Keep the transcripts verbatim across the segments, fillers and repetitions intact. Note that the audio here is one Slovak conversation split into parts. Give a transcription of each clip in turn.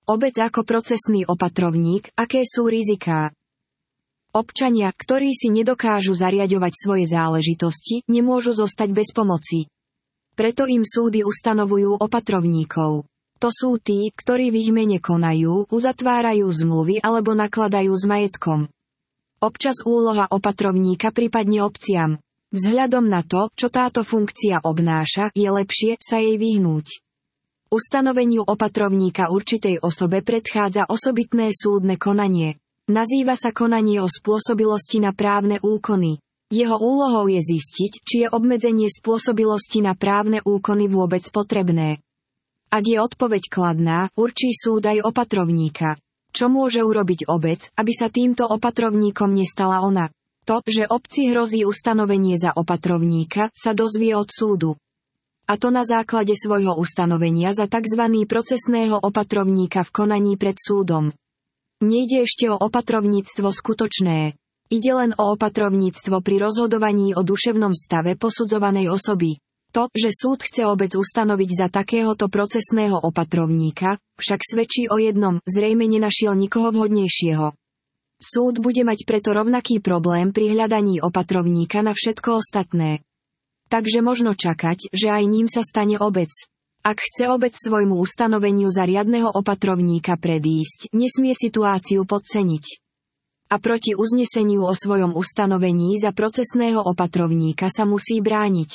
Obec ako procesný opatrovník, aké sú riziká? Občania, ktorí si nedokážu zariaďovať svoje záležitosti, nemôžu zostať bez pomoci. Preto im súdy ustanovujú opatrovníkov. To sú tí, ktorí v ich mene konajú, uzatvárajú zmluvy alebo nakladajú s majetkom. Občas úloha opatrovníka pripadne obciam. Vzhľadom na to, čo táto funkcia obnáša, je lepšie sa jej vyhnúť. Ustanoveniu opatrovníka určitej osobe predchádza osobitné súdne konanie. Nazýva sa konanie o spôsobilosti na právne úkony. Jeho úlohou je zistiť, či je obmedzenie spôsobilosti na právne úkony vôbec potrebné. Ak je odpoveď kladná, určí súd aj opatrovníka. Čo môže urobiť obec, aby sa týmto opatrovníkom nestala ona? To, že obci hrozí ustanovenie za opatrovníka, sa dozvie od súdu. A to na základe svojho ustanovenia za tzv. Procesného opatrovníka v konaní pred súdom. Nejde ešte o opatrovníctvo skutočné. Ide len o opatrovníctvo pri rozhodovaní o duševnom stave posudzovanej osoby. To, že súd chce obec ustanoviť za takéhoto procesného opatrovníka, však svedčí o jednom, zrejme nenašiel nikoho vhodnejšieho. Súd bude mať preto rovnaký problém pri hľadaní opatrovníka na všetko ostatné. Takže možno čakať, že aj ním sa stane obec. Ak chce obec svojmu ustanoveniu za riadneho opatrovníka predísť, nesmie situáciu podceniť. A proti uzneseniu o svojom ustanovení za procesného opatrovníka sa musí brániť.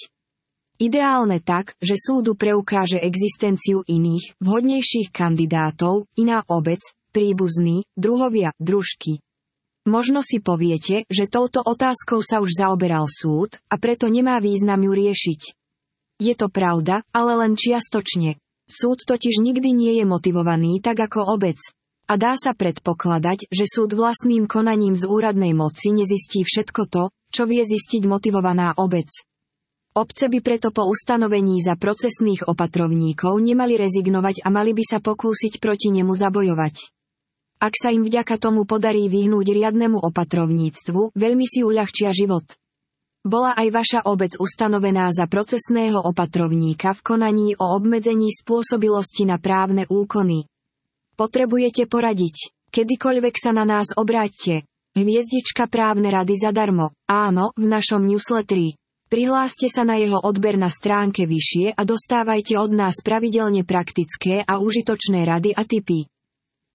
Ideálne tak, že súdu preukáže existenciu iných, vhodnejších kandidátov, iná obec, príbuzní, druhovia, družky. Možno si poviete, že touto otázkou sa už zaoberal súd, a preto nemá význam ju riešiť. Je to pravda, ale len čiastočne. Súd totiž nikdy nie je motivovaný tak ako obec. A dá sa predpokladať, že súd vlastným konaním z úradnej moci nezistí všetko to, čo vie zistiť motivovaná obec. Obce by preto po ustanovení za procesných opatrovníkov nemali rezignovať a mali by sa pokúsiť proti nemu zabojovať. Ak sa im vďaka tomu podarí vyhnúť riadnemu opatrovníctvu, veľmi si uľahčia život. Bola aj vaša obec ustanovená za procesného opatrovníka v konaní o obmedzení spôsobilosti na právne úkony. Potrebujete poradiť. Kedykoľvek sa na nás obráťte. Hviezdička právne rady zadarmo. Áno, v našom newsletteri. Prihláste sa na jeho odber na stránke vyššie a dostávajte od nás pravidelne praktické a užitočné rady a tipy.